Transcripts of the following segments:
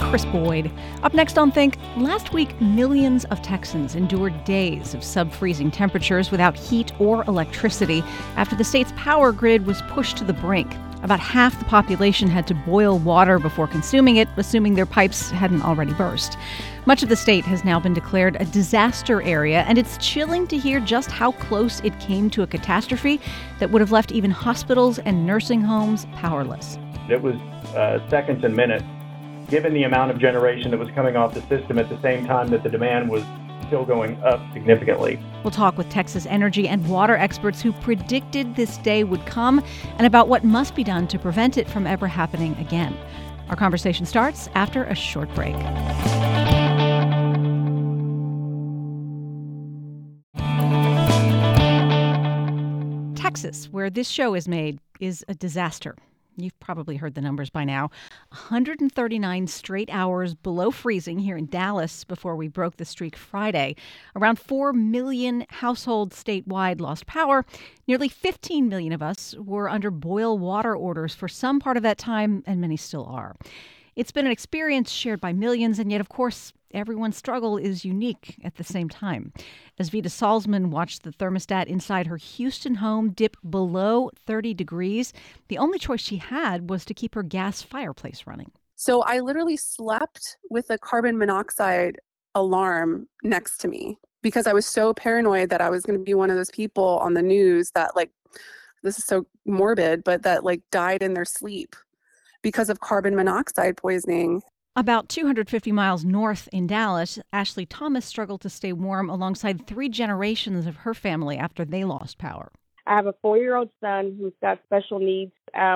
Chris Boyd. Up next on Think, last week millions of Texans endured days of sub-freezing temperatures without heat or electricity after the state's power grid was pushed to the brink. About half the population had to boil water before consuming it, assuming their pipes hadn't already burst. Much of the state has now been declared a disaster area, and it's chilling to hear just how close it came to a catastrophe that would have left even hospitals and nursing homes powerless. It was seconds and minutes, given the amount of generation that was coming off the system at the same time that the demand was still going up significantly. We'll talk with Texas energy and water experts who predicted this day would come and about what must be done to prevent it from ever happening again. Our conversation starts after a short break. Texas, where this show is made, is a disaster. You've probably heard the numbers by now. 139 straight hours below freezing here in Dallas before we broke the streak Friday. Around 4 million households statewide lost power. Nearly 15 million of us were under boil water orders for some part of that time, and many still are. It's been an experience shared by millions, and yet, of course, everyone's struggle is unique at the same time. As Vita Salzman watched the thermostat inside her Houston home dip below 30 degrees, the only choice she had was to keep her gas fireplace running. So I literally slept with a carbon monoxide alarm next to me because I was so paranoid that I was going to be one of those people on the news that, like, this is so morbid, but that, like, died in their sleep because of carbon monoxide poisoning. About 250 miles north in Dallas, Ashley Thomas struggled to stay warm alongside 3 generations of her family after they lost power. I have a 4-year-old son who's got special needs.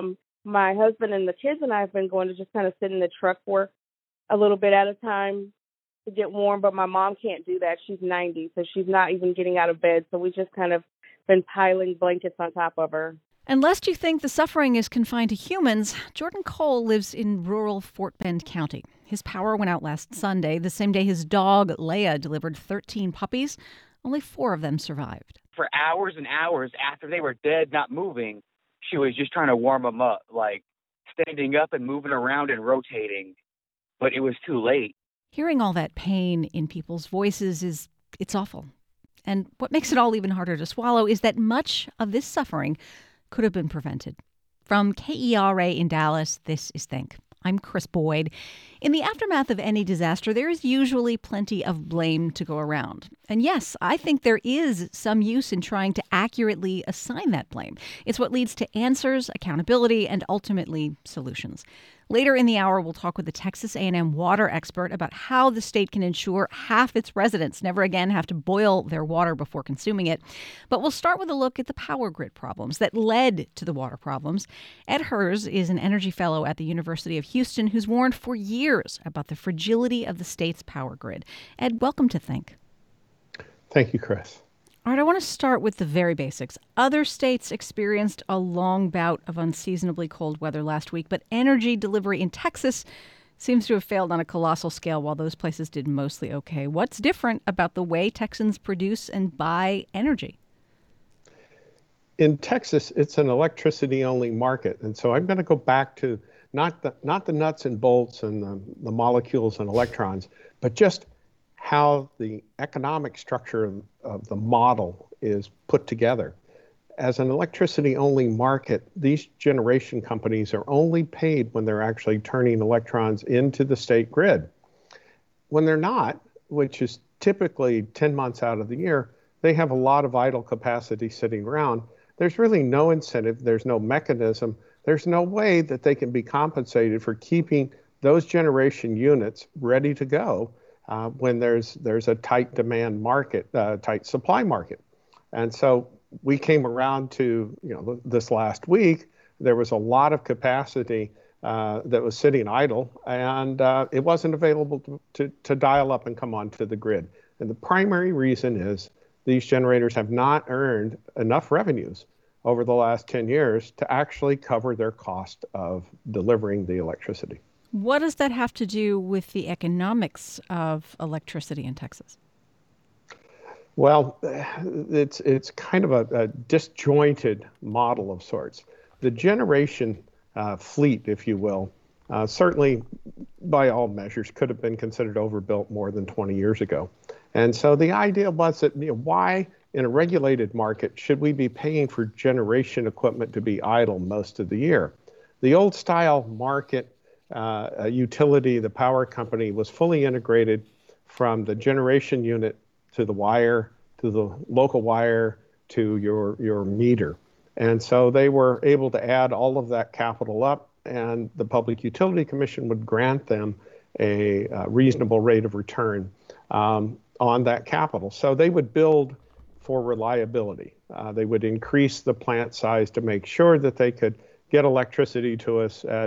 My husband and the kids and I have been going to just kind of sit in the truck for a little bit at a time to get warm, but my mom can't do that. She's 90, so she's not even getting out of bed. So we just kind of been piling blankets on top of her. And lest you think the suffering is confined to humans, Jordan Cole lives in rural Fort Bend County. His power went out last Sunday, the same day his dog, Leia, delivered 13 puppies. Only 4 of them survived. For hours and hours after they were dead, not moving, she was just trying to warm them up, like standing up and moving around and rotating. But it was too late. Hearing all that pain in people's voices it's awful. And what makes it all even harder to swallow is that much of this suffering could have been prevented. From KERA in Dallas, this is Think. I'm Chris Boyd. In the aftermath of any disaster, there is usually plenty of blame to go around. And yes, I think there is some use in trying to accurately assign that blame. It's what leads to answers, accountability, and ultimately solutions. Later in the hour, we'll talk with the Texas A&M water expert about how the state can ensure half its residents never again have to boil their water before consuming it. But we'll start with a look at the power grid problems that led to the water problems. Ed Hers is an energy fellow at the University of Houston who's warned for years about the fragility of the state's power grid. Ed, welcome to Think. Thank you, Chris. All right, I want to start with the very basics. Other states experienced a long bout of unseasonably cold weather last week, but energy delivery in Texas seems to have failed on a colossal scale while those places did mostly okay. What's different about the way Texans produce and buy energy? In Texas, it's an electricity-only market, and so I'm going to go back to not the nuts and bolts and the molecules and electrons, but just how the economic structure of the model is put together. As an electricity-only market, these generation companies are only paid when they're actually turning electrons into the state grid. When they're not, which is typically 10 months out of the year, they have a lot of idle capacity sitting around. There's really no incentive, there's no mechanism, there's no way that they can be compensated for keeping those generation units ready to go when there's a tight demand market, tight supply market. And so we came around to, this last week, there was a lot of capacity that was sitting idle, and it wasn't available to dial up and come onto the grid. And the primary reason is these generators have not earned enough revenues over the last 10 years to actually cover their cost of delivering the electricity. What does that have to do with the economics of electricity in Texas? Well, it's kind of a disjointed model of sorts. The generation fleet, if you will, certainly by all measures, could have been considered overbuilt more than 20 years ago. And so the idea was that, why in a regulated market should we be paying for generation equipment to be idle most of the year? The old style market utility, the power company, was fully integrated from the generation unit to the wire, to the local wire, to your meter. And so they were able to add all of that capital up, and the Public Utility Commission would grant them a reasonable rate of return on that capital. So they would build for reliability. They would increase the plant size to make sure that they could get electricity to us at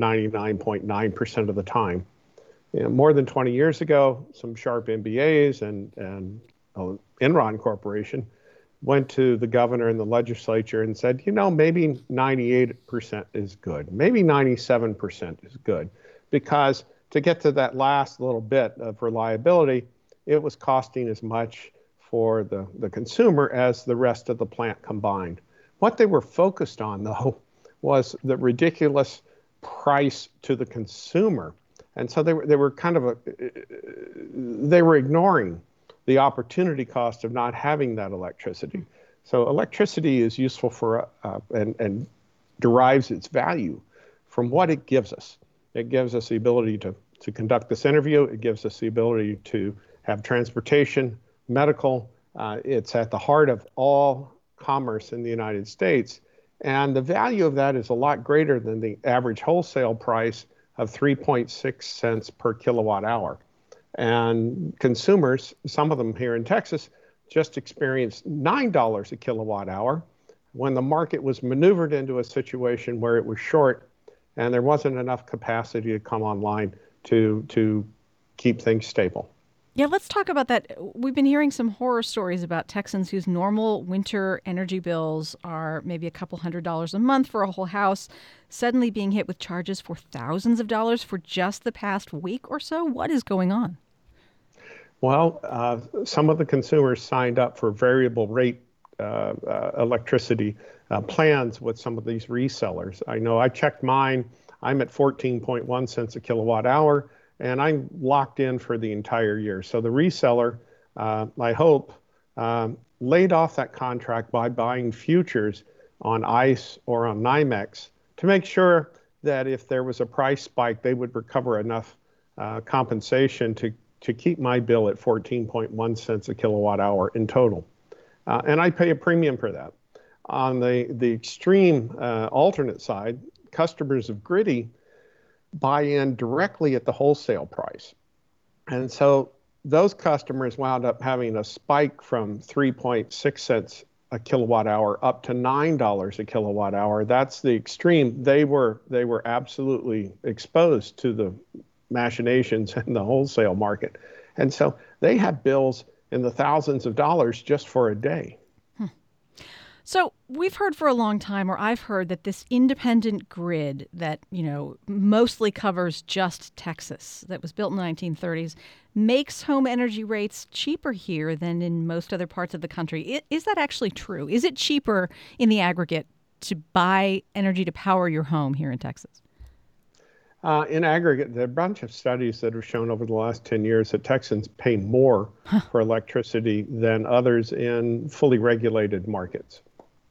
99.9% of the time. More than 20 years ago, some sharp MBAs and Enron Corporation went to the governor and the legislature and said, maybe 98% is good. Maybe 97% is good. Because to get to that last little bit of reliability, it was costing as much for the consumer as the rest of the plant combined. What they were focused on, though, was the ridiculous price to the consumer. And so they were kind of they were ignoring the opportunity cost of not having that electricity. So electricity is useful for and derives its value from what it gives us. It gives us the ability to conduct this interview. It gives us the ability to have transportation, medical. It's at the heart of all commerce in the United States. And the value of that is a lot greater than the average wholesale price of 3.6 cents per kilowatt hour. And consumers, some of them here in Texas, just experienced $9 a kilowatt hour when the market was maneuvered into a situation where it was short and there wasn't enough capacity to come online to keep things stable. Yeah, let's talk about that. We've been hearing some horror stories about Texans whose normal winter energy bills are maybe a couple $100s a month for a whole house, suddenly being hit with charges for thousands of dollars for just the past week or so. What is going on? Well, some of the consumers signed up for variable rate electricity plans with some of these resellers. I know I checked mine. I'm at 14.1 cents a kilowatt hour, and I'm locked in for the entire year. So the reseller, I hope, laid off that contract by buying futures on ICE or on NYMEX to make sure that if there was a price spike, they would recover enough compensation to keep my bill at 14.1 cents a kilowatt hour in total. And I pay a premium for that. On the extreme alternate side, customers of Griddy buy in directly at the wholesale price. And so those customers wound up having a spike from 3.6 cents a kilowatt hour up to $9 a kilowatt hour. That's the extreme. They were absolutely exposed to the machinations in the wholesale market. And so they had bills in the thousands of dollars just for a day. So we've heard for a long time, or I've heard, that this independent grid that, mostly covers just Texas, that was built in the 1930s, makes home energy rates cheaper here than in most other parts of the country. Is that actually true? Is it cheaper in the aggregate to buy energy to power your home here in Texas? In aggregate, there are a bunch of studies that have shown over the last 10 years that Texans pay more for electricity than others in fully regulated markets.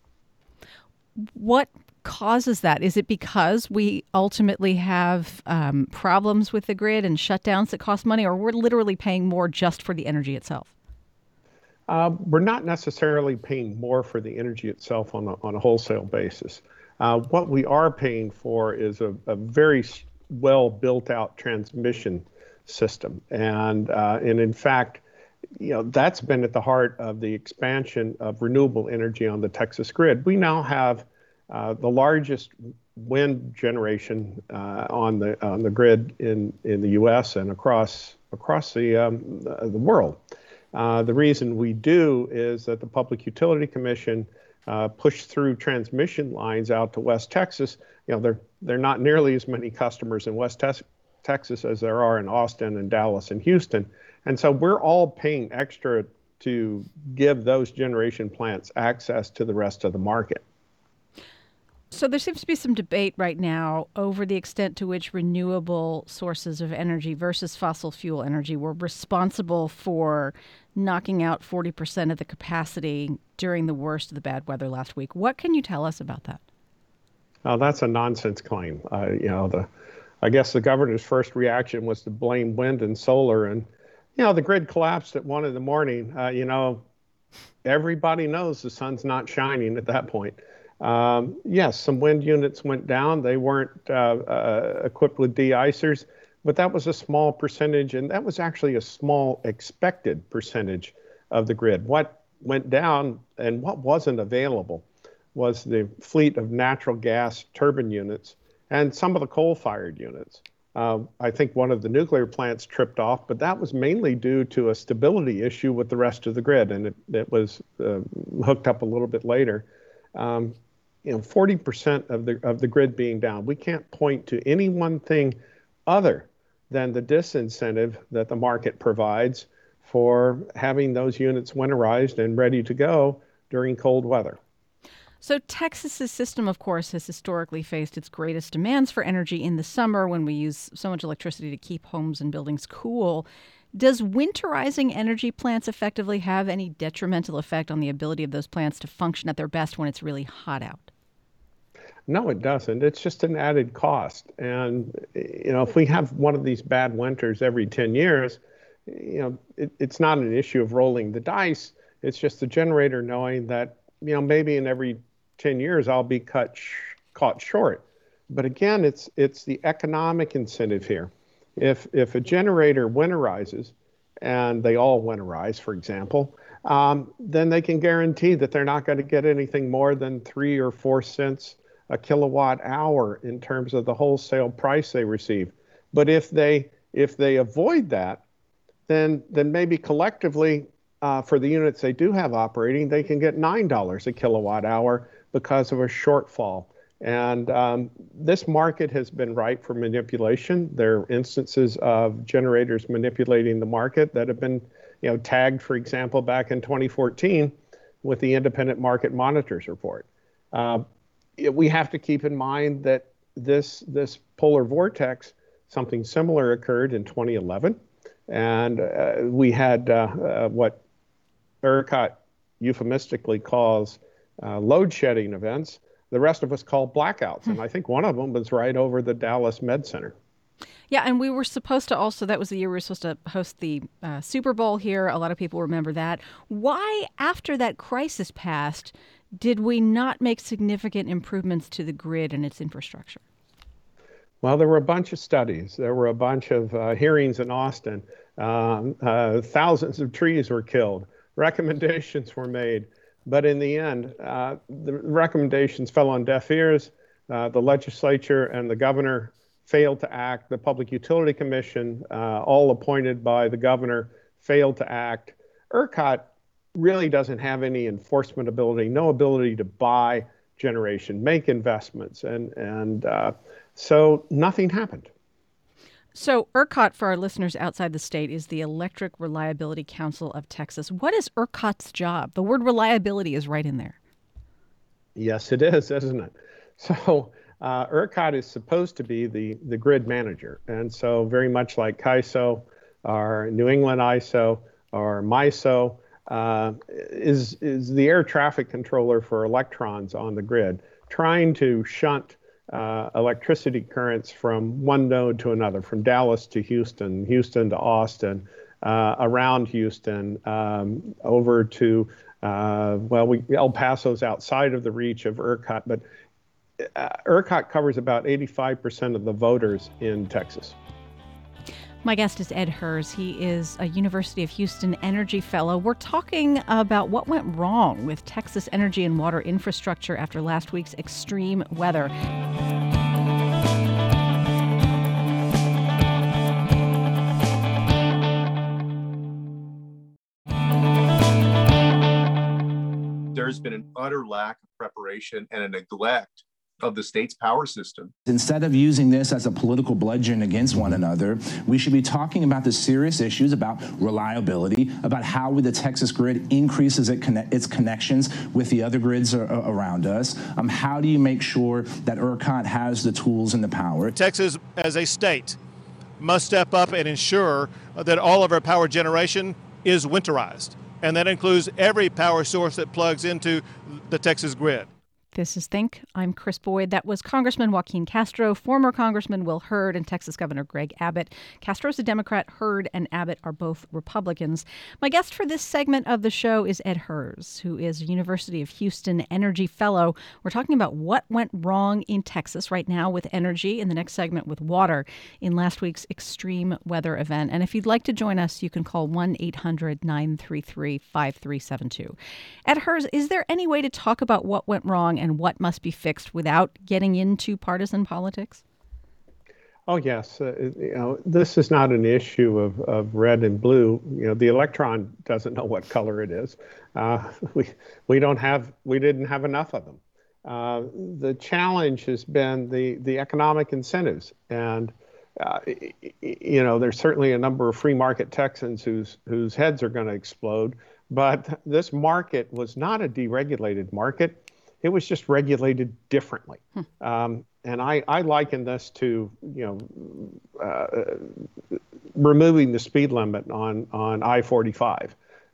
What causes that? Is it because we ultimately have problems with the grid and shutdowns that cost money, or we're literally paying more just for the energy itself? We're not necessarily paying more for the energy itself on a wholesale basis. What we are paying for is a very well built out transmission system. And in fact, that's been at the heart of the expansion of renewable energy on the Texas grid. We now have the largest wind generation on the grid in the U.S. and across the world. The reason we do is that the Public Utility Commission pushed through transmission lines out to West Texas. There are not nearly as many customers in West Texas as there are in Austin and Dallas and Houston. And so we're all paying extra to give those generation plants access to the rest of the market. So there seems to be some debate right now over the extent to which renewable sources of energy versus fossil fuel energy were responsible for knocking out 40% of the capacity during the worst of the bad weather last week. What can you tell us about that? Oh, that's a nonsense claim. I guess the governor's first reaction was to blame wind and solar, and the grid collapsed at 1 a.m. Everybody knows the sun's not shining at that point. Yes, some wind units went down. They weren't equipped with de-icers, but that was a small percentage, and that was actually a small expected percentage of the grid. What went down and what wasn't available was the fleet of natural gas turbine units and some of the coal-fired units. I think one of the nuclear plants tripped off, but that was mainly due to a stability issue with the rest of the grid, and it was hooked up a little bit later. 40% of the grid being down. We can't point to any one thing other than the disincentive that the market provides for having those units winterized and ready to go during cold weather. So Texas's system, of course, has historically faced its greatest demands for energy in the summer when we use so much electricity to keep homes and buildings cool. Does winterizing energy plants effectively have any detrimental effect on the ability of those plants to function at their best when it's really hot out? No, it doesn't. It's just an added cost. And, if we have one of these bad winters every 10 years, it's not an issue of rolling the dice. It's just the generator knowing that, maybe in every 10 years I'll be caught short. But again, it's the economic incentive here. If a generator winterizes, and they all winterize, for example, then they can guarantee that they're not going to get anything more than 3 or 4 cents a kilowatt hour in terms of the wholesale price they receive. But if they avoid that, then maybe collectively for the units they do have operating, they can get $9 a kilowatt hour because of a shortfall. And this market has been ripe for manipulation. There are instances of generators manipulating the market that have been, tagged, for example, back in 2014 with the Independent Market Monitors report. We have to keep in mind that this polar vortex, something similar occurred in 2011, and we had what ERCOT euphemistically calls load shedding events. The rest of us call blackouts, and I think one of them was right over the Dallas Med Center. Yeah, and we were supposed to also, that was the year we were supposed to host the Super Bowl here. A lot of people remember that. Why, after that crisis passed, did we not make significant improvements to the grid and its infrastructure? Well, there were a bunch of studies. There were a bunch of hearings in Austin. Thousands of trees were killed. Recommendations were made. But in the end, the recommendations fell on deaf ears. The legislature and the governor failed to act. The Public Utility Commission, all appointed by the governor, failed to act. ERCOT really doesn't have any enforcement ability, no ability to buy generation, make investments. And so nothing happened. So ERCOT, for our listeners outside the state, is the Electric Reliability Council of Texas. What is ERCOT's job? The word reliability is right in there. Yes, it is, isn't it? So ERCOT is supposed to be the grid manager. And so very much like CAISO or New England ISO or MISO, is the air traffic controller for electrons on the grid, trying to shunt electricity currents from one node to another, from Dallas to Houston, Houston to Austin, around Houston, over to, El Paso's outside of the reach of ERCOT, but ERCOT covers about 85% of the voters in Texas. My guest is Ed Hers. He is a University of Houston Energy Fellow. We're talking about what went wrong with Texas energy and water infrastructure after last week's extreme weather. There's been an utter lack of preparation and a neglect of the state's power system. Instead of using this as a political bludgeon against one another, we should be talking about the serious issues about reliability, about how the Texas grid increases its connections with the other grids around us. How do you make sure that ERCOT has the tools and the power? Texas, as a state, must step up and ensure that all of our power generation is winterized. And that includes every power source that plugs into the Texas grid. This is Think. I'm Chris Boyd. That was Congressman Joaquin Castro, former Congressman Will Hurd, and Texas Governor Greg Abbott. Castro's a Democrat. Hurd and Abbott are both Republicans. My guest for this segment of the show is Ed Herz, who is a University of Houston Energy Fellow. We're talking about what went wrong in Texas right now with energy, in the next segment with water, in last week's extreme weather event. And if you'd like to join us, you can call 1-800-933-5372. Ed Herz, is there any way to talk about what went wrong and what must be fixed without getting into partisan politics? Oh, yes. This is not an issue of red and blue. The electron doesn't know what color it is. We didn't have enough of them. The challenge has been the economic incentives. And, there's certainly a number of free market Texans whose heads are going to explode. But this market was not a deregulated market. It was just regulated differently. And I liken this to, removing the speed limit on I-45.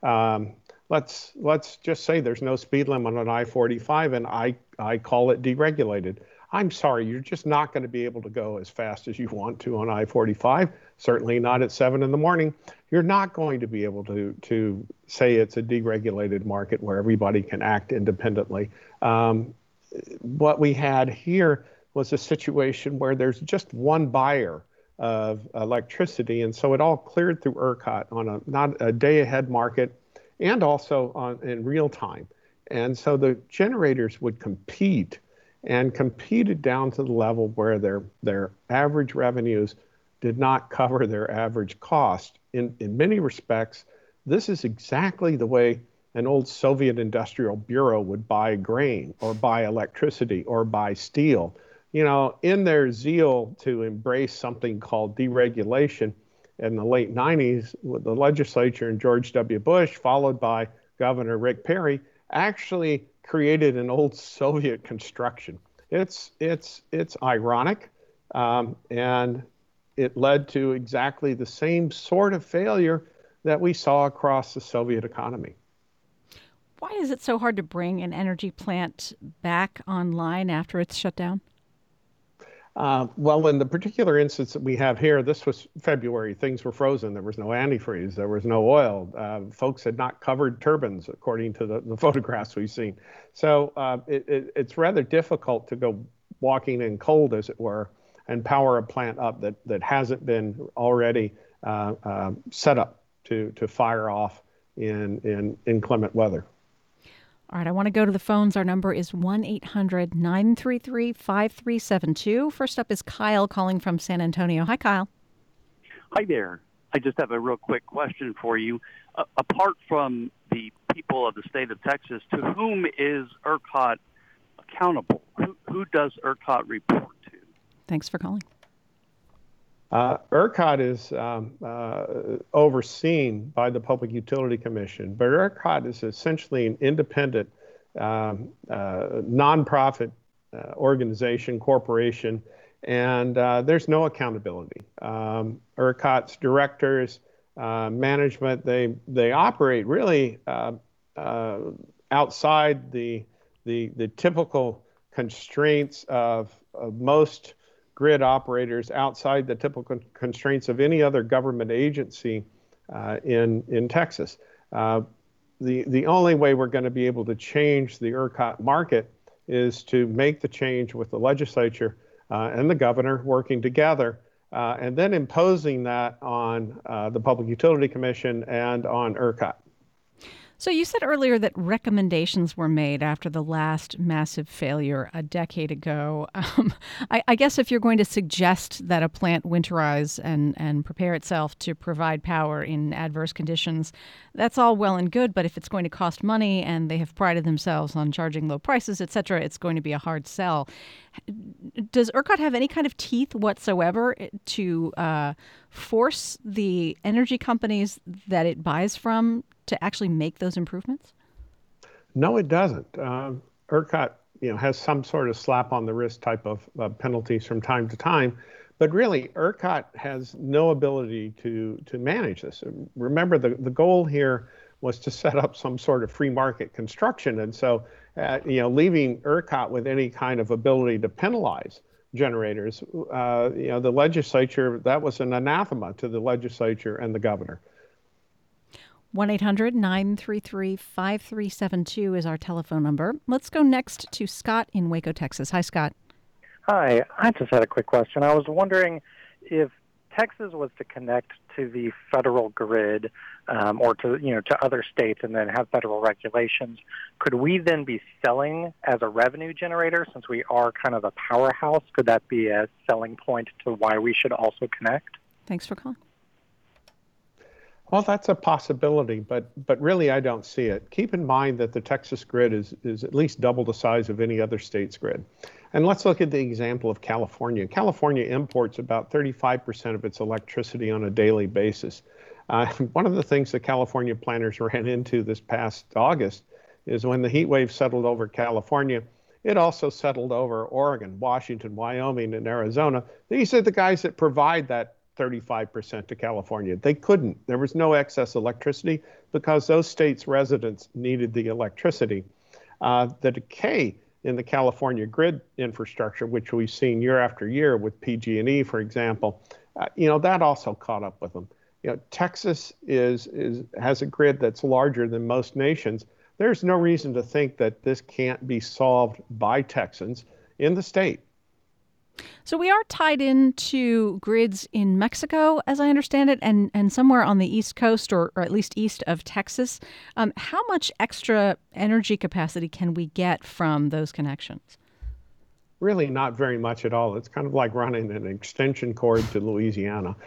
Let's just say there's no speed limit on I-45, and I call it deregulated. I'm sorry, you're just not going to be able to go as fast as you want to on I-45, certainly not at 7 in the morning. You're not going to be able to say it's a deregulated market where everybody can act independently. What we had here was a situation where there's just one buyer of electricity, and so it all cleared through ERCOT on not a day-ahead market and also in real time. And so the generators would compete and competed down to the level where their average revenues did not cover their average cost. In many respects, this is exactly the way an old Soviet industrial bureau would buy grain or buy electricity or buy steel. In their zeal to embrace something called deregulation in the late 90s, the legislature and George W. Bush, followed by Governor Rick Perry, actually created an old Soviet construction. It's ironic, and it led to exactly the same sort of failure that we saw across the Soviet economy. Why is it so hard to bring an energy plant back online after it's shut down? Well, in the particular instance that we have here, this was February. Things were frozen. There was no antifreeze. There was no oil. Folks had not covered turbines, according to the photographs we've seen. So it's rather difficult to go walking in cold, as it were, and power a plant up that hasn't been already set up to fire off in inclement weather. All right, I want to go to the phones. Our number is 1-800-933-5372. First up is Kyle calling from San Antonio. Hi, Kyle. Hi there. I just have a real quick question for you. Apart from the people of the state of Texas, to whom is ERCOT accountable? Who does ERCOT report to? Thanks for calling. ERCOT is overseen by the Public Utility Commission, but ERCOT is essentially an independent nonprofit organization, corporation, and there's no accountability. ERCOT's directors, management, they operate really outside the typical constraints of most grid operators, outside the typical constraints of any other government agency in Texas. The only way we're going to be able to change the ERCOT market is to make the change with the legislature and the governor working together, and then imposing that on the Public Utility Commission and on ERCOT. So you said earlier that recommendations were made after the last massive failure a decade ago. I guess if you're going to suggest that a plant winterize and prepare itself to provide power in adverse conditions, that's all well and good. But if it's going to cost money and they have prided themselves on charging low prices, et cetera, it's going to be a hard sell. Does ERCOT have any kind of teeth whatsoever to force the energy companies that it buys from to actually make those improvements? No, it doesn't. ERCOT, has some sort of slap on the wrist type of penalties from time to time, but really ERCOT has no ability to manage this. Remember, the goal here was to set up some sort of free market construction, and so leaving ERCOT with any kind of ability to penalize generators, the legislature, that was an anathema to the legislature and the governor. 1-800-933-5372 is our telephone number. Let's go next to Scott in Waco, Texas. Hi, Scott. Hi. I just had a quick question. I was wondering if Texas was to connect to the federal grid or to other states and then have federal regulations, could we then be selling as a revenue generator since we are kind of a powerhouse? Could that be a selling point to why we should also connect? Thanks for calling. Well, that's a possibility, but really I don't see it. Keep in mind that the Texas grid is at least double the size of any other state's grid. And let's look at the example of California. California imports about 35% of its electricity on a daily basis. One of the things the California planners ran into this past August is when the heat wave settled over California, it also settled over Oregon, Washington, Wyoming, and Arizona. These are the guys that provide that 35% to California. They couldn't. There was no excess electricity because those states' residents needed the electricity. The decay in the California grid infrastructure, which we've seen year after year with PG&E, for example, that also caught up with them. Texas has a grid that's larger than most nations. There's no reason to think that this can't be solved by Texans in the state. So we are tied into grids in Mexico, as I understand it, and somewhere on the East Coast or at least east of Texas. How much extra energy capacity can we get from those connections? Really not very much at all. It's kind of like running an extension cord to Louisiana.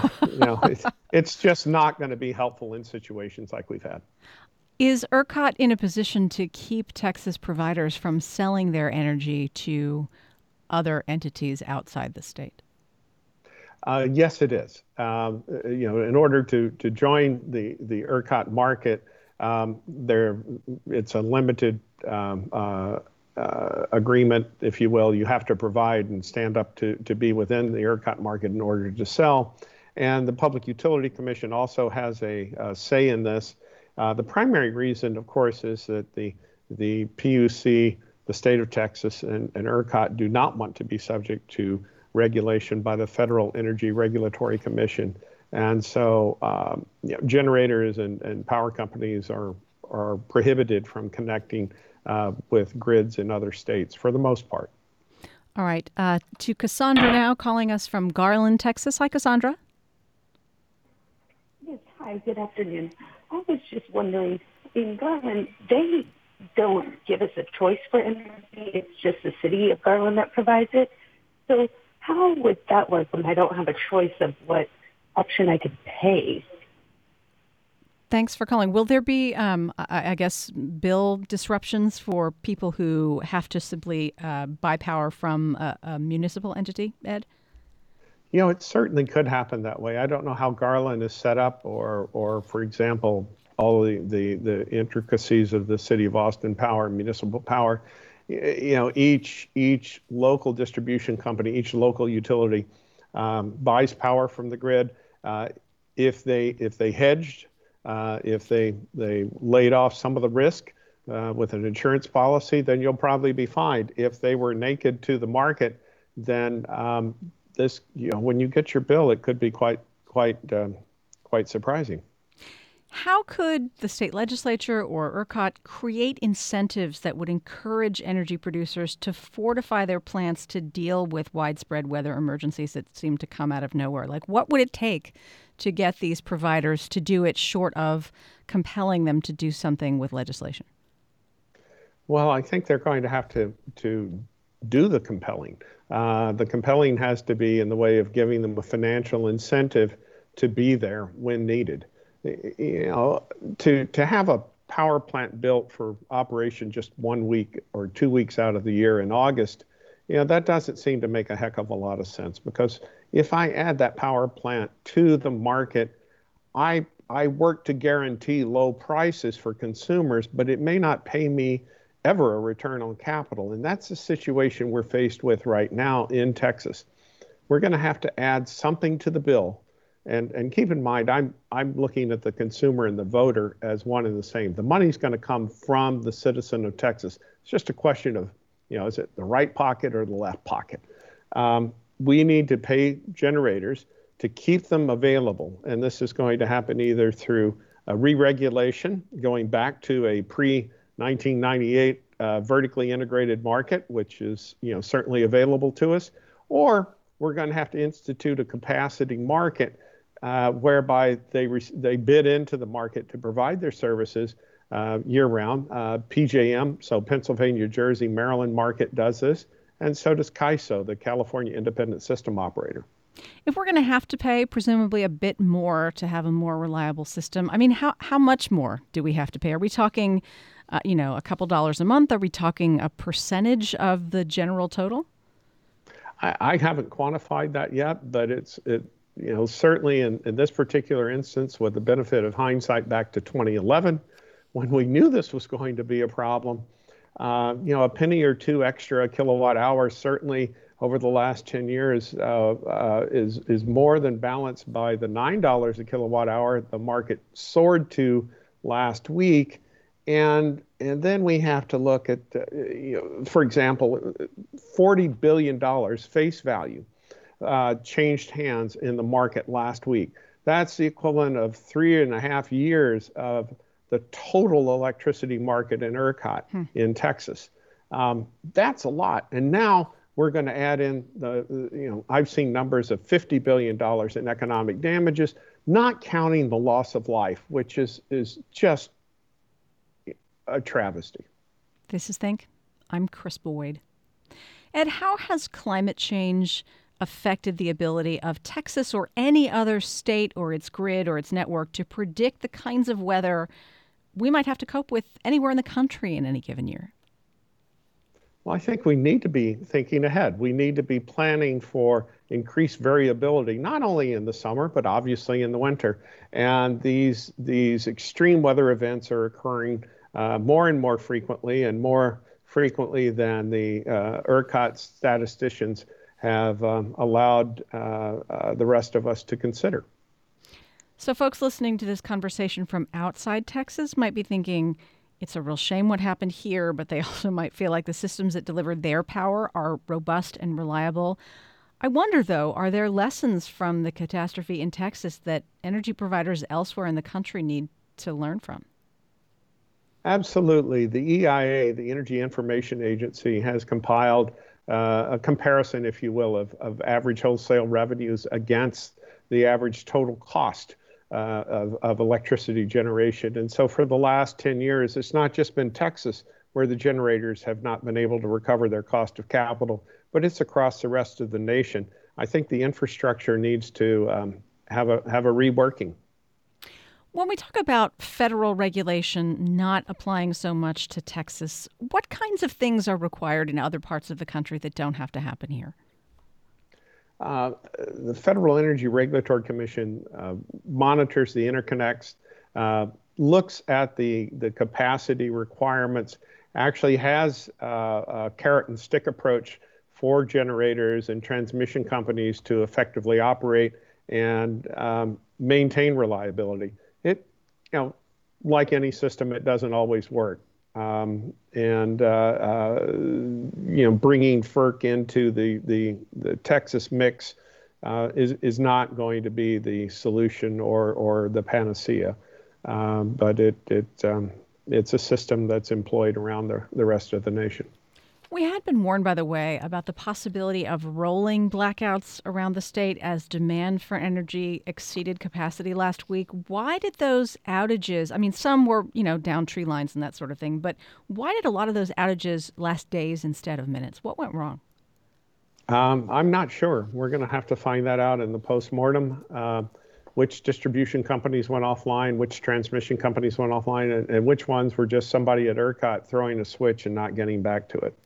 It's just not going to be helpful in situations like we've had. Is ERCOT in a position to keep Texas providers from selling their energy to other entities outside the state? Yes, it is. In order to join the ERCOT market, it's a limited agreement, if you will. You have to provide and stand up to be within the ERCOT market in order to sell. And the Public Utility Commission also has a say in this. The primary reason, of course, is that the PUC, the state of Texas, and ERCOT do not want to be subject to regulation by the Federal Energy Regulatory Commission. And so generators and power companies are prohibited from connecting with grids in other states for the most part. All right. To Cassandra now, calling us from Garland, Texas. Hi, Cassandra. Yes, hi, good afternoon. I was just wondering, in Garland, they don't give us a choice for energy. It's just the city of Garland that provides it. So how would that work when I don't have a choice of what option I could pay? Thanks for calling. Will there be, I guess, bill disruptions for people who have to simply buy power from a municipal entity, Ed? It certainly could happen that way. I don't know how Garland is set up or for example, all the intricacies of the City of Austin Power, municipal power. Each local distribution company, each local utility buys power from the grid. If they hedged, if they laid off some of the risk with an insurance policy, then you'll probably be fine. If they were naked to the market, then when you get your bill, it could be quite surprising. How could the state legislature or ERCOT create incentives that would encourage energy producers to fortify their plants to deal with widespread weather emergencies that seem to come out of nowhere? Like, what would it take to get these providers to do it short of compelling them to do something with legislation? Well, I think they're going to have to do the compelling. The compelling has to be in the way of giving them a financial incentive to be there when needed. You know, to have a power plant built for operation just 1 week or 2 weeks out of the year in August, you know, that doesn't seem to make a heck of a lot of sense, because if I add that power plant to the market, I work to guarantee low prices for consumers, but it may not pay me ever a return on capital. And that's the situation we're faced with right now in Texas. We're going to have to add something to the bill. And keep in mind, I'm looking at the consumer and the voter as one and the same. The money's going to come from the citizen of Texas. It's just a question of, you know, is it the right pocket or the left pocket? We need to pay generators to keep them available. And this is going to happen either through a re-regulation, going back to a pre-1998 vertically integrated market, which is, you know, certainly available to us, or we're going to have to institute a capacity market whereby they bid into the market to provide their services year-round. PJM, so Pennsylvania, Jersey, Maryland market does this, and so does CAISO, the California Independent System Operator. If we're going to have to pay presumably a bit more to have a more reliable system, I mean, how much more do we have to pay? Are we talking, a couple dollars a month? Are we talking a percentage of the general total? I haven't quantified that yet, but it's certainly in this particular instance, with the benefit of hindsight back to 2011, when we knew this was going to be a problem, a penny or two extra a kilowatt hour certainly over the last 10 years is more than balanced by the $9 a kilowatt hour the market soared to last week. And then we have to look at, for example, $40 billion face value changed hands in the market last week. That's the equivalent of 3.5 years of the total electricity market in ERCOT in Texas. That's a lot. And now we're going to add in I've seen numbers of $50 billion in economic damages, not counting the loss of life, which is just a travesty. This is Think. I'm Chris Boyd. Ed, how has climate change affected the ability of Texas or any other state or its grid or its network to predict the kinds of weather we might have to cope with anywhere in the country in any given year? Well, I think we need to be thinking ahead. We need to be planning for increased variability, not only in the summer, but obviously in the winter. And these extreme weather events are occurring more and more frequently, and more frequently than the ERCOT statisticians have allowed the rest of us to consider. So folks listening to this conversation from outside Texas might be thinking, it's a real shame what happened here, but they also might feel like the systems that deliver their power are robust and reliable. I wonder, though, are there lessons from the catastrophe in Texas that energy providers elsewhere in the country need to learn from? Absolutely. The EIA, the Energy Information Agency, has compiled a comparison, if you will, of average wholesale revenues against the average total cost of electricity generation. And so for the last 10 years, it's not just been Texas where the generators have not been able to recover their cost of capital, but it's across the rest of the nation. I think the infrastructure needs to have a reworking. When we talk about federal regulation not applying so much to Texas, what kinds of things are required in other parts of the country that don't have to happen here? The Federal Energy Regulatory Commission monitors the interconnects, looks at the capacity requirements, actually has a carrot and stick approach for generators and transmission companies to effectively operate and maintain reliability. It, like any system, it doesn't always work. Bringing FERC into the Texas mix is not going to be the solution or the panacea. but it's a system that's employed around the rest of the nation. We had been warned, by the way, about the possibility of rolling blackouts around the state as demand for energy exceeded capacity last week. Why did those outages, I mean, some were, down tree lines and that sort of thing, but why did a lot of those outages last days instead of minutes? What went wrong? I'm not sure. We're going to have to find that out in the postmortem. Which distribution companies went offline, which transmission companies went offline, and which ones were just somebody at ERCOT throwing a switch and not getting back to it.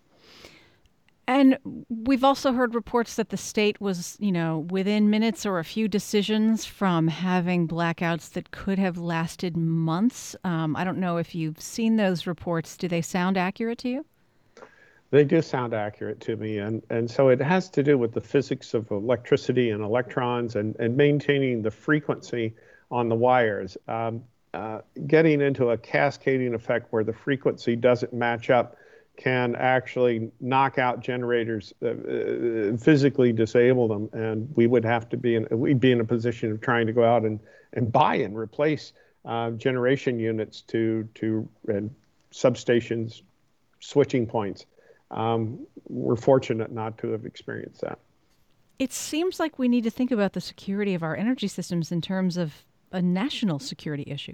And we've also heard reports that the state was, within minutes or a few decisions from having blackouts that could have lasted months. I don't know if you've seen those reports. Do they sound accurate to you? They do sound accurate to me. And so it has to do with the physics of electricity and electrons and maintaining the frequency on the wires. Getting into a cascading effect where the frequency doesn't match up can actually knock out generators, physically disable them, and we'd be in a position of trying to go out and buy and replace generation units to substations, switching points. We're fortunate not to have experienced that. It seems like we need to think about the security of our energy systems in terms of a national security issue.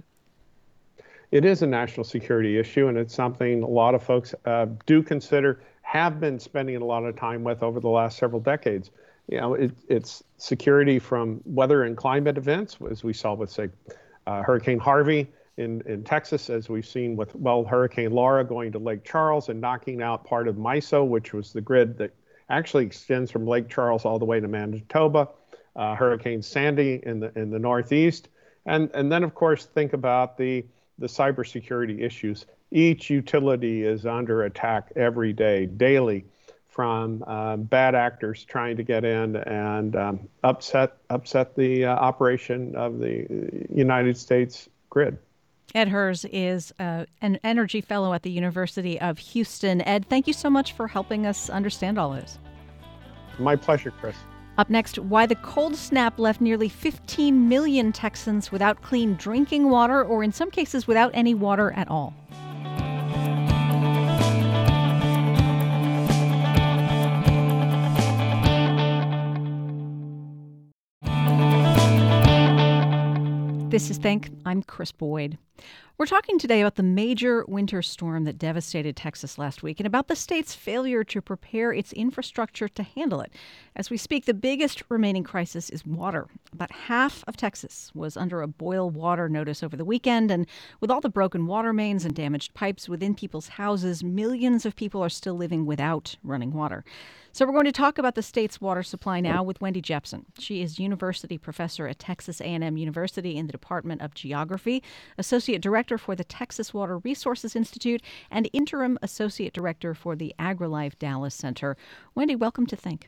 It is a national security issue, and it's something a lot of folks do consider, have been spending a lot of time with over the last several decades. It's security from weather and climate events, as we saw with, say, Hurricane Harvey in Texas, as we've seen with, Hurricane Laura going to Lake Charles and knocking out part of MISO, which was the grid that actually extends from Lake Charles all the way to Manitoba, Hurricane Sandy in the Northeast. And then, of course, think about the cybersecurity issues. Each utility is under attack every day, daily, from bad actors trying to get in and upset the operation of the United States grid. Ed Hers is an energy fellow at the University of Houston. Ed, thank you so much for helping us understand all this. My pleasure, Chris. Up next, why the cold snap left nearly 15 million Texans without clean drinking water, or in some cases without any water at all. This is Think. I'm Chris Boyd. We're talking today about the major winter storm that devastated Texas last week and about the state's failure to prepare its infrastructure to handle it. As we speak, the biggest remaining crisis is water. About half of Texas was under a boil water notice over the weekend, and with all the broken water mains and damaged pipes within people's houses, millions of people are still living without running water. So we're going to talk about the state's water supply now with Wendy Jepson. She is university professor at Texas A&M University in the Department of Geography, associate director for the Texas Water Resources Institute, and interim associate director for the AgriLife Dallas Center. Wendy, welcome to Think.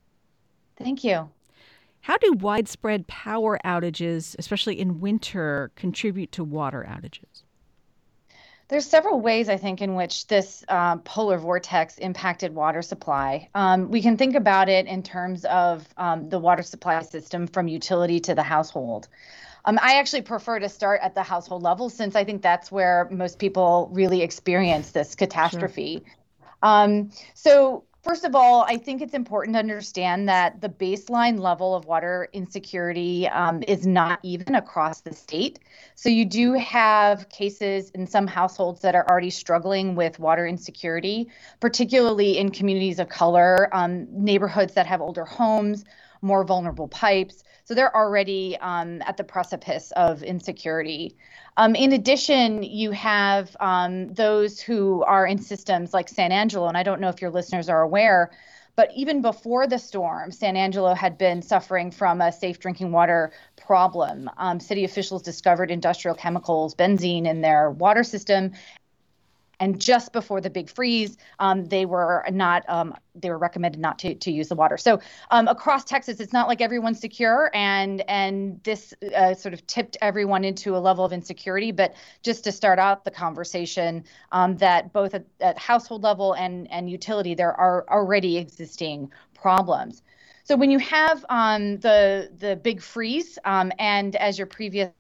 Thank you. How do widespread power outages, especially in winter, contribute to water outages? There's several ways, I think, in which this polar vortex impacted water supply. We can think about it in terms of the water supply system from utility to the household. I actually prefer to start at the household level, since I think that's where most people really experience this catastrophe. Sure. So first of all, I think it's important to understand that the baseline level of water insecurity is not even across the state. So you do have cases in some households that are already struggling with water insecurity, particularly in communities of color, neighborhoods that have older homes, more vulnerable pipes. So they're already at the precipice of insecurity. In addition, you have those who are in systems like San Angelo, and I don't know if your listeners are aware, but even before the storm, San Angelo had been suffering from a safe drinking water problem. City officials discovered industrial chemicals, benzene, in their water system. And just before the big freeze, they were recommended not to use the water. So across Texas, it's not like everyone's secure, and this sort of tipped everyone into a level of insecurity. But just to start out the conversation, that both at household level and utility, there are already existing problems. So when you have the big freeze, and as your previous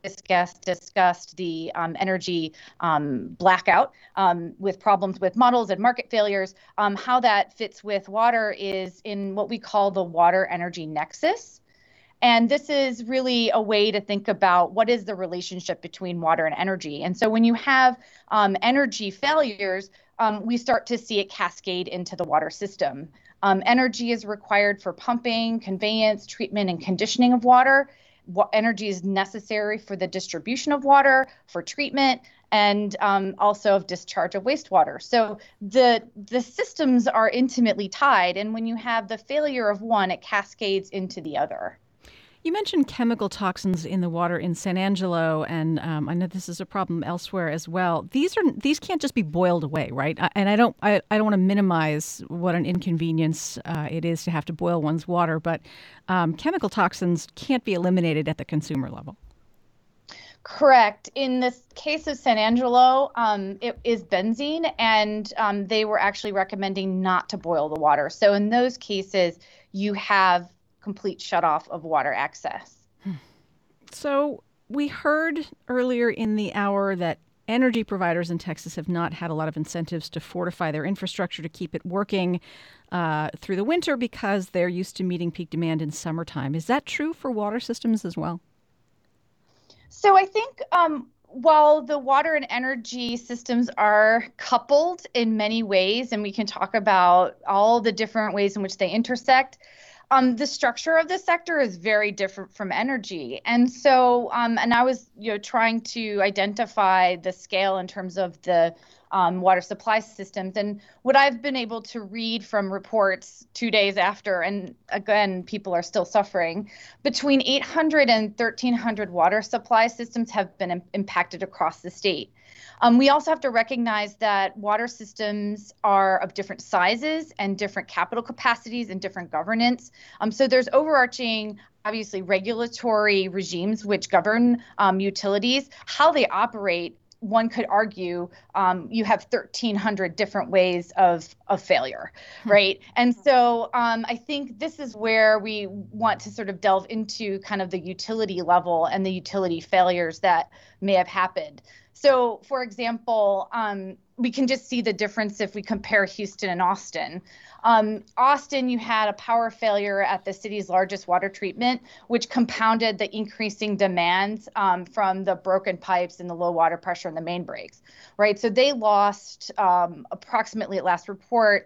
guest discussed the energy blackout with problems with models and market failures. How that fits with water is in what we call the water energy nexus. And this is really a way to think about what is the relationship between water and energy. And so when you have energy failures, we start to see it cascade into the water system. Energy is required for pumping, conveyance, treatment, and conditioning of water. Energy is necessary for the distribution of water, for treatment, and also of discharge of wastewater. So the systems are intimately tied. And when you have the failure of one, it cascades into the other. You mentioned chemical toxins in the water in San Angelo, and I know this is a problem elsewhere as well. These can't just be boiled away, right? And I don't want to minimize what an inconvenience it is to have to boil one's water, but chemical toxins can't be eliminated at the consumer level. Correct. In this case of San Angelo, it is benzene, and they were actually recommending not to boil the water. So in those cases, you have complete shutoff of water access. So we heard earlier in the hour that energy providers in Texas have not had a lot of incentives to fortify their infrastructure to keep it working through the winter because they're used to meeting peak demand in summertime. Is that true for water systems as well? So I think while the water and energy systems are coupled in many ways, and we can talk about all the different ways in which they intersect, the structure of the sector is very different from energy. And so, and I was, trying to identify the scale in terms of the water supply systems. And what I've been able to read from reports 2 days after, and again, people are still suffering, between 800 and 1,300 water supply systems have been impacted across the state. We also have to recognize that water systems are of different sizes and different capital capacities and different governance. So there's overarching, obviously, regulatory regimes which govern utilities. How they operate, one could argue, you have 1,300 different ways of failure, right? And so I think this is where we want to sort of delve into kind of the utility level and the utility failures that may have happened. So, for example, we can just see the difference if we compare Houston and Austin. Austin, you had a power failure at the city's largest water treatment, which compounded the increasing demands from the broken pipes and the low water pressure in the main breaks, right? So they lost approximately, at last report,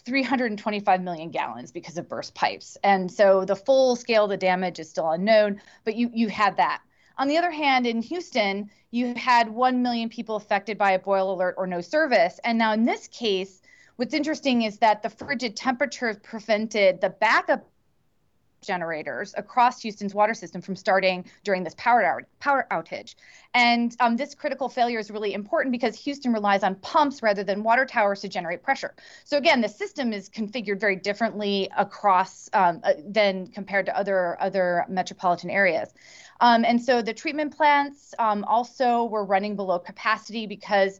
325 million gallons because of burst pipes. And so the full scale of the damage is still unknown, but you had that. On the other hand, in Houston, you had 1 million people affected by a boil alert or no service. And now in this case, what's interesting is that the frigid temperatures prevented the backup generators across Houston's water system from starting during this power outage. And this critical failure is really important because Houston relies on pumps rather than water towers to generate pressure. So again, the system is configured very differently across than compared to other metropolitan areas. And so the treatment plants also were running below capacity because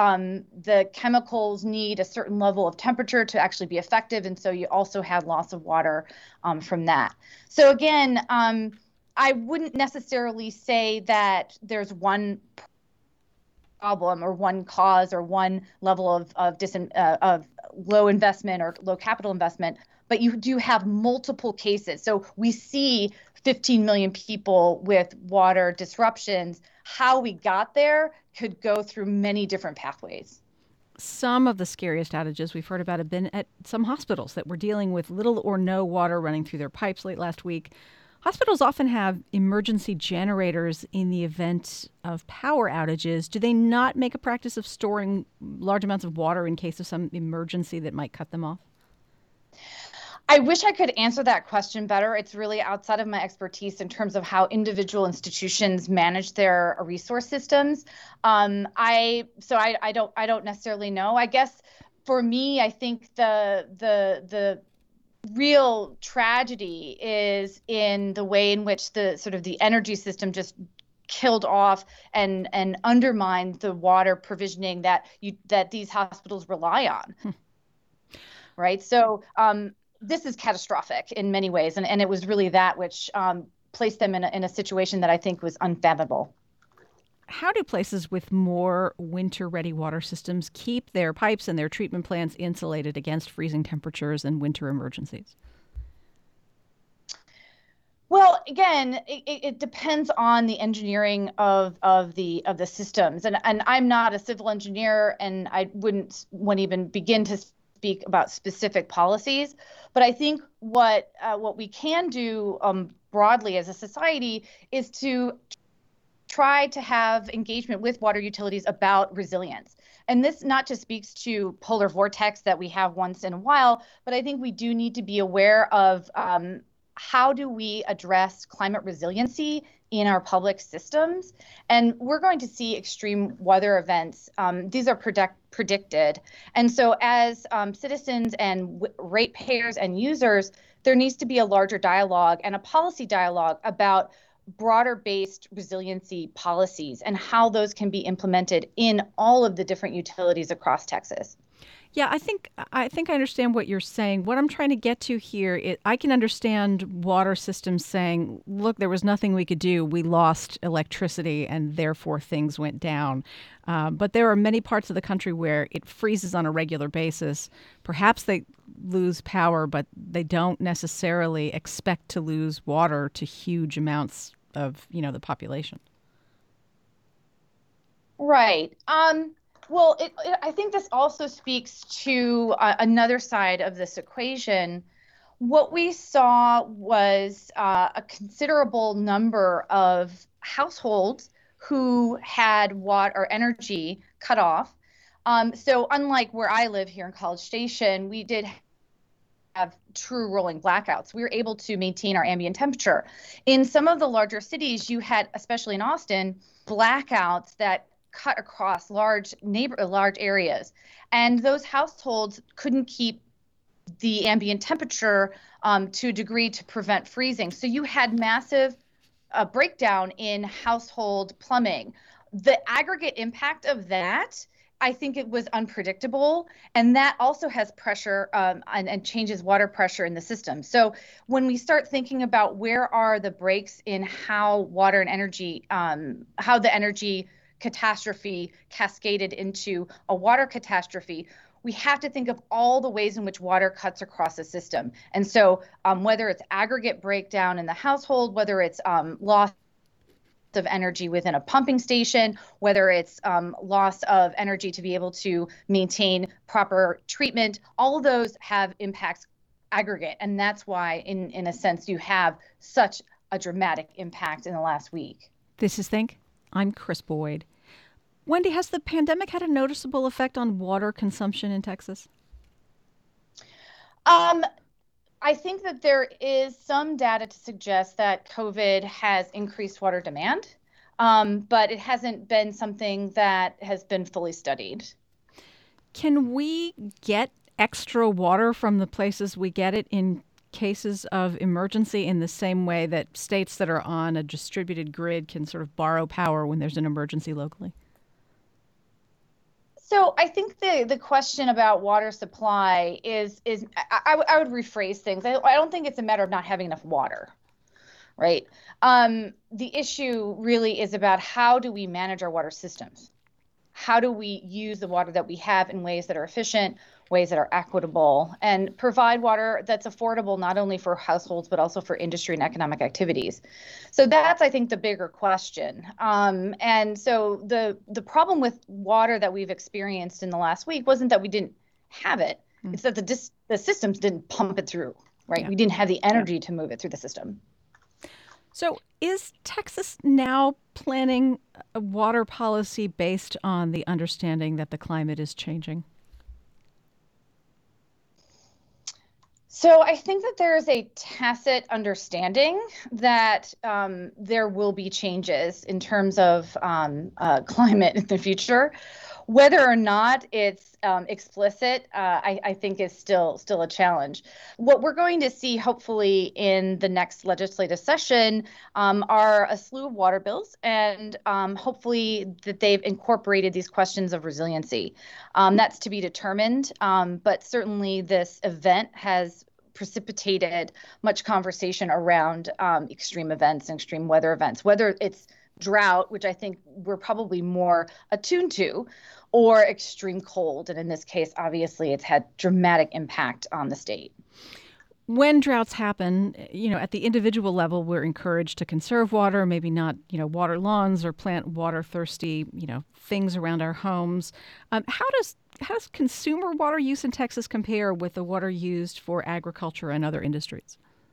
the chemicals need a certain level of temperature to actually be effective. And so you also had loss of water from that. So again, I wouldn't necessarily say that there's one problem or one cause or one level of low investment or low capital investment, but you do have multiple cases. So we see 15 million people with water disruptions. How we got there could go through many different pathways. Some of the scariest outages we've heard about have been at some hospitals that were dealing with little or no water running through their pipes late last week. Hospitals often have emergency generators in the event of power outages. Do they not make a practice of storing large amounts of water in case of some emergency that might cut them off? I wish I could answer that question better. It's really outside of my expertise in terms of how individual institutions manage their resource systems. I don't necessarily know. I guess for me, I think the real tragedy is in the way in which the sort of the energy system just killed off and undermined the water provisioning that these hospitals rely on. Right. So this is catastrophic in many ways. And it was really that which placed them in a situation that I think was unfathomable. how do places with more winter-ready water systems keep their pipes and their treatment plants insulated against freezing temperatures and winter emergencies? Well, again, it depends on the engineering of the systems, and I'm not a civil engineer, and I wouldn't even begin to speak about specific policies. But I think what we can do broadly as a society is to try to have engagement with water utilities about resilience. And this not just speaks to polar vortex that we have once in a while, but I think we do need to be aware of how do we address climate resiliency in our public systems? And we're going to see extreme weather events. These are predicted. And so as citizens and ratepayers and users, there needs to be a larger dialogue and a policy dialogue about broader-based resiliency policies and how those can be implemented in all of the different utilities across Texas. Yeah, I think I understand what you're saying. What I'm trying to get to here is I can understand water systems saying, look, there was nothing we could do. We lost electricity and therefore things went down. But there are many parts of the country where it freezes on a regular basis. Perhaps they lose power, but they don't necessarily expect to lose water to huge amounts of, the population. Right. Well, I think this also speaks to another side of this equation. What we saw was a considerable number of households who had water or energy cut off. So unlike where I live here in College Station, we did have true rolling blackouts. We were able to maintain our ambient temperature. In some of the larger cities, you had, especially in Austin, blackouts that cut across large areas, and those households couldn't keep the ambient temperature to a degree to prevent freezing. So you had massive breakdown in household plumbing. The aggregate impact of that, I think it was unpredictable, and that also has pressure and changes water pressure in the system. So when we start thinking about where are the breaks in how water and energy, how the energy catastrophe cascaded into a water catastrophe, we have to think of all the ways in which water cuts across the system. And so whether it's aggregate breakdown in the household, whether it's loss of energy within a pumping station, whether it's loss of energy to be able to maintain proper treatment, all of those have impacts aggregate. And that's why, in a sense, you have such a dramatic impact in the last week. This is Think. I'm Chris Boyd. Wendy, has the pandemic had a noticeable effect on water consumption in Texas? I think that there is some data to suggest that COVID has increased water demand, but it hasn't been something that has been fully studied. Can we get extra water from the places we get it in cases of emergency in the same way that states that are on a distributed grid can sort of borrow power when there's an emergency locally? So I think the question about water supply is I would rephrase things. I don't think it's a matter of not having enough water, right? The issue really is about how do we manage our water systems? How do we use the water that we have in ways that are efficient, ways that are equitable, and provide water that's affordable not only for households, but also for industry and economic activities? So that's, I think, the bigger question. And so the problem with water that we've experienced in the last week wasn't that we didn't have it. It's that the systems didn't pump it through, right? Yeah. We didn't have the energy to move it through the system. So is Texas now planning a water policy based on the understanding that the climate is changing? So I think that there is a tacit understanding that there will be changes in terms of climate in the future. Whether or not it's explicit, I think is still a challenge. What we're going to see, hopefully, in the next legislative session are a slew of water bills, and hopefully that they've incorporated these questions of resiliency. That's to be determined, but certainly this event has precipitated much conversation around extreme events and extreme weather events, whether it's drought, which I think we're probably more attuned to, or extreme cold. And in this case, obviously, it's had dramatic impact on the state. When droughts happen, at the individual level, we're encouraged to conserve water, maybe not, water lawns or plant water-thirsty, things around our homes. How does consumer water use in Texas compare with the water used for agriculture and other industries?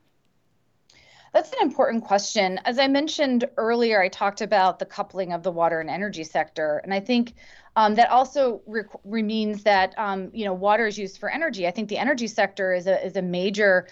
That's an important question. As I mentioned earlier, I talked about the coupling of the water and energy sector. And I think that also means that, water is used for energy. I think the energy sector is a major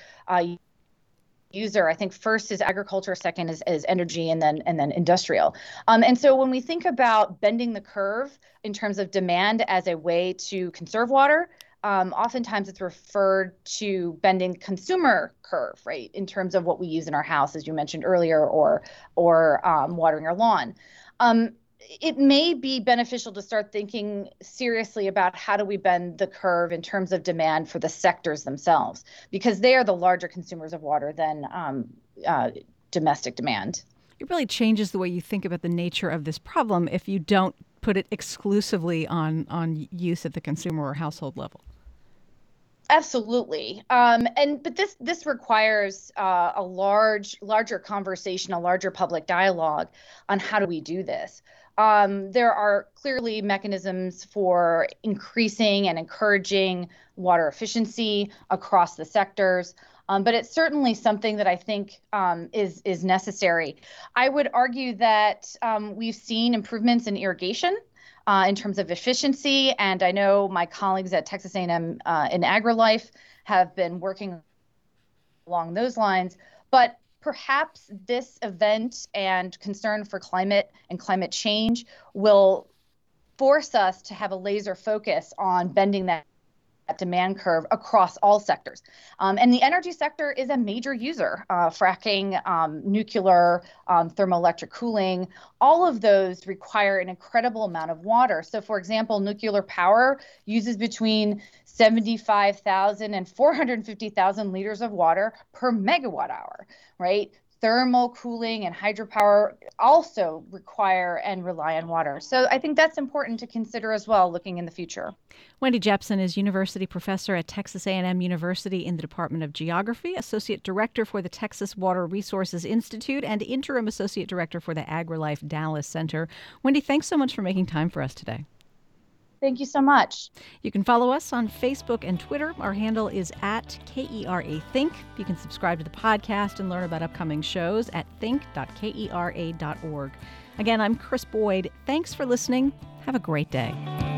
user. I think first is agriculture, second is energy, and then industrial. And so when we think about bending the curve in terms of demand as a way to conserve water, oftentimes it's referred to bending consumer curve, right, in terms of what we use in our house, as you mentioned earlier, or watering our lawn. It may be beneficial to start thinking seriously about how do we bend the curve in terms of demand for the sectors themselves, because they are the larger consumers of water than domestic demand. It really changes the way you think about the nature of this problem if you don't put it exclusively on use at the consumer or household level. Absolutely. But this requires a larger conversation, a larger public dialogue on how do we do this. There are clearly mechanisms for increasing and encouraging water efficiency across the sectors. But it's certainly something that I think is necessary. I would argue that we've seen improvements in irrigation in terms of efficiency, and I know my colleagues at Texas A&M in AgriLife have been working along those lines. But perhaps this event and concern for climate and climate change will force us to have a laser focus on bending that demand curve across all sectors. And the energy sector is a major user. Fracking, nuclear, thermoelectric cooling, all of those require an incredible amount of water. So, for example, nuclear power uses between 75,000 and 450,000 liters of water per megawatt hour, right? Thermal cooling and hydropower also require and rely on water. So I think that's important to consider as well, looking in the future. Wendy Jepson is University Professor at Texas A&M University in the Department of Geography, Associate Director for the Texas Water Resources Institute, and Interim Associate Director for the AgriLife Dallas Center. Wendy, thanks so much for making time for us today. Thank you so much. You can follow us on Facebook and Twitter. Our handle is at KERA You can subscribe to the podcast and learn about upcoming shows at think.kera.org. Again, I'm Chris Boyd. Thanks for listening. Have a great day.